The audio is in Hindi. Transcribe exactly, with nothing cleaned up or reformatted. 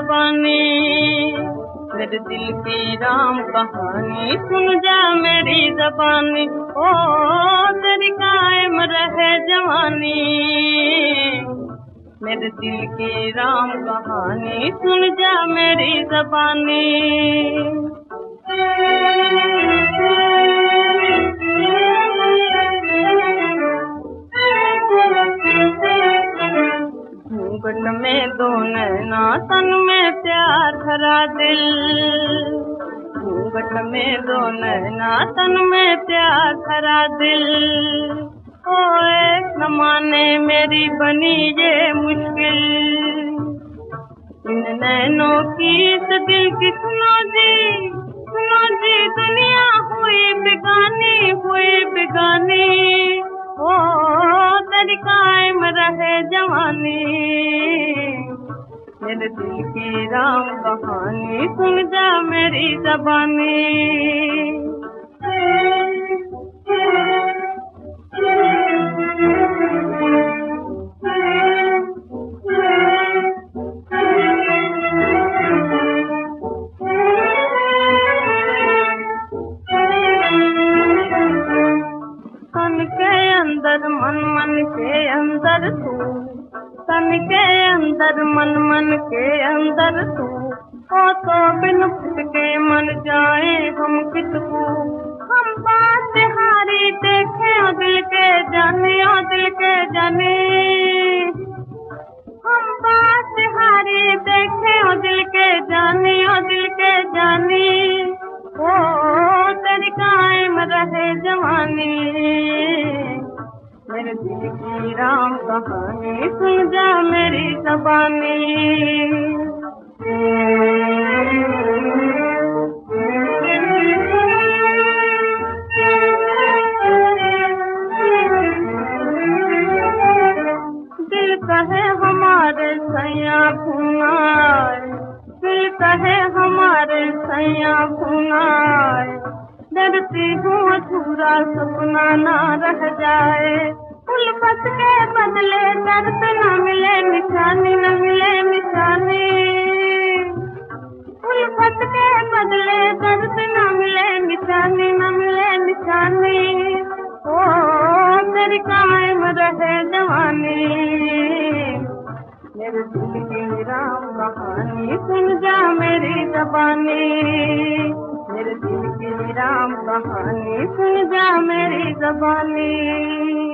जबानी, मेरे दिल की राम कहानी सुन जा मेरी जबानी। ओ तेरी कायम रहे जवानी, मेरे दिल की राम कहानी सुन जा मेरी जबानी। घूंघट में दो नैना तन में प्यार भरा दिल, घूंघट में दो नैना तन में प्यार भरा दिल। ओ एक न माने मेरी बनी ये मुश्किल, इन नैनों की इस दिल की सुनो जी, सुनो जी दुनिया हुई बेगानी, हुई बेगानी। ओ तेरी कायम रहे जवानी, मेरे दिल की राम कहानी सुन जा मेरी जबानी। तन के अंदर मन मन के अंदर तू, तन के अंदर मन मन के अंदर तू। ओ तो बिन फुटके मन जाए हम किसको, हम बात हारी देखे ओ दिल के जाने, ओ दिल के जाने। हम बात हारी देखे ओ दिल के जाने, ओ दिल के जाने। ओ तेरी कायम रहे जवानी, मेरे दिल की राम कहानी सुन जा मेरी जबानी। दिल कहे हमारे सैया भुनाए, दिल कहे हमारे सैया भुनाए। डरती हूँ अधूरा सपना ना रह जाए, उल्फत के बदले दर्द न मिले निशानी, न मिले निशानी। उल्फत के बदले दर्द न मिले निशानी, न मिले निशानी। ओ तेरी कायम रहे जवानी, मेरे दिल की राम कहानी सुन जा मेरी जबानी, मेरे दिल की राम कहानी सुन जा मेरी जबानी।